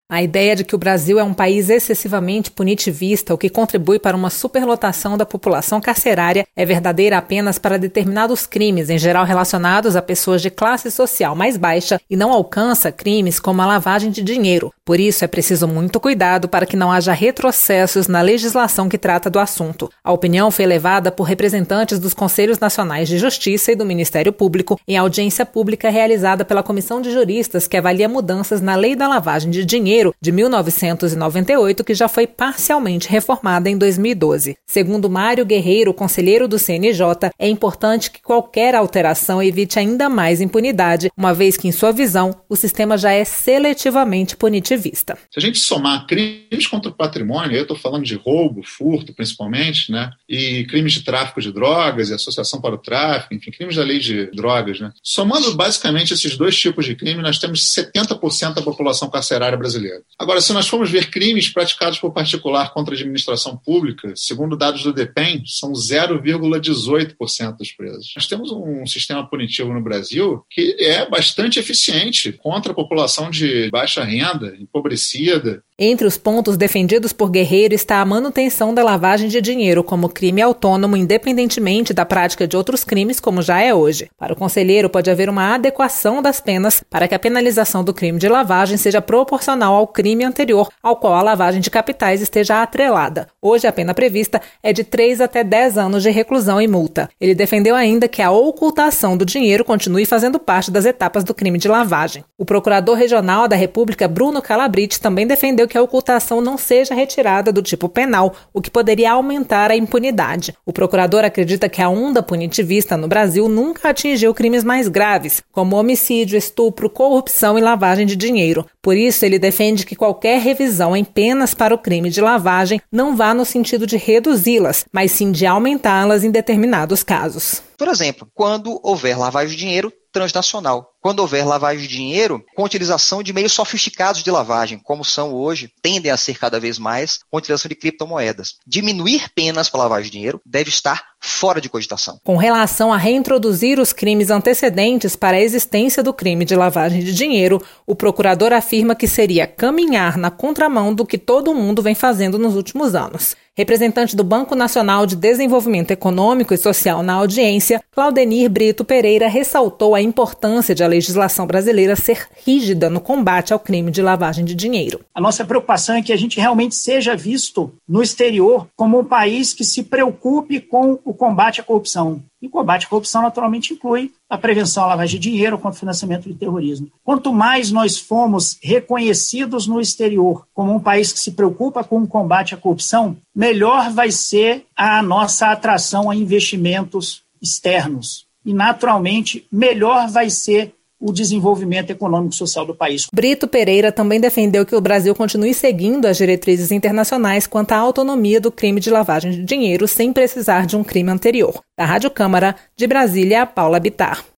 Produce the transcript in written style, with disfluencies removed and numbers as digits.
A ideia de que o Brasil é um país excessivamente punitivista, o que contribui para uma superlotação da população carcerária, é verdadeira apenas para determinados crimes, em geral relacionados a pessoas de classe social mais baixa, e não alcança crimes como a lavagem de dinheiro. Por isso, é preciso muito cuidado para que não haja retrocessos na legislação que trata do assunto. A opinião foi levada por representantes dos Conselhos Nacionais de Justiça e do Ministério Público em audiência pública realizada pela Comissão de Juristas que avalia mudanças na Lei da Lavagem de Dinheiro de 1998, que já foi parcialmente reformada em 2012. Segundo Mário Guerreiro, conselheiro do CNJ, é importante que qualquer alteração evite ainda mais impunidade, uma vez que, em sua visão, o sistema já é seletivamente punitivista. Se a gente somar crimes contra o patrimônio, eu estou falando de roubo, furto principalmente, e crimes de tráfico de drogas e associação para o tráfico, enfim, crimes da lei de drogas, somando basicamente esses dois tipos de crime, nós temos 70% da população carcerária brasileira. Agora, se nós formos ver crimes praticados por particular contra a administração pública, segundo dados do DEPEN, são 0,18% dos presos. Nós temos um sistema punitivo no Brasil que é bastante eficiente contra a população de baixa renda, empobrecida. Entre os pontos defendidos por Guerreiro está a manutenção da lavagem de dinheiro como crime autônomo, independentemente da prática de outros crimes, como já é hoje. Para o conselheiro, pode haver uma adequação das penas para que a penalização do crime de lavagem seja proporcional ao crime anterior, ao qual a lavagem de capitais esteja atrelada. Hoje, a pena prevista é de 3 até 10 anos de reclusão e multa. Ele defendeu ainda que a ocultação do dinheiro continue fazendo parte das etapas do crime de lavagem. O procurador regional da República, Bruno Calabrite, também defendeu que a ocultação não seja retirada do tipo penal, o que poderia aumentar a impunidade. O procurador acredita que a onda punitivista no Brasil nunca atingiu crimes mais graves, como homicídio, estupro, corrupção e lavagem de dinheiro. Por isso, ele defende que qualquer revisão em penas para o crime de lavagem não vá no sentido de reduzi-las, mas sim de aumentá-las em determinados casos. Por exemplo, quando houver lavagem de dinheiro transnacional. Quando houver lavagem de dinheiro com utilização de meios sofisticados de lavagem, como são hoje, tendem a ser cada vez mais, com utilização de criptomoedas. Diminuir penas para lavagem de dinheiro deve estar fora de cogitação. Com relação a reintroduzir os crimes antecedentes para a existência do crime de lavagem de dinheiro, o procurador afirma que seria caminhar na contramão do que todo mundo vem fazendo nos últimos anos. Representante do Banco Nacional de Desenvolvimento Econômico e Social na audiência, Claudenir Brito Pereira ressaltou a importância de a legislação brasileira ser rígida no combate ao crime de lavagem de dinheiro. A nossa preocupação é que a gente realmente seja visto no exterior como um país que se preocupe com o combate à corrupção. E o combate à corrupção naturalmente inclui a prevenção à lavagem de dinheiro contra o financiamento do terrorismo. Quanto mais nós formos reconhecidos no exterior como um país que se preocupa com o combate à corrupção, melhor vai ser a nossa atração a investimentos externos. E, naturalmente, melhor vai ser o desenvolvimento econômico e social do país. Brito Pereira também defendeu que o Brasil continue seguindo as diretrizes internacionais quanto à autonomia do crime de lavagem de dinheiro sem precisar de um crime anterior. Da Rádio Câmara, de Brasília, Paula Bittar.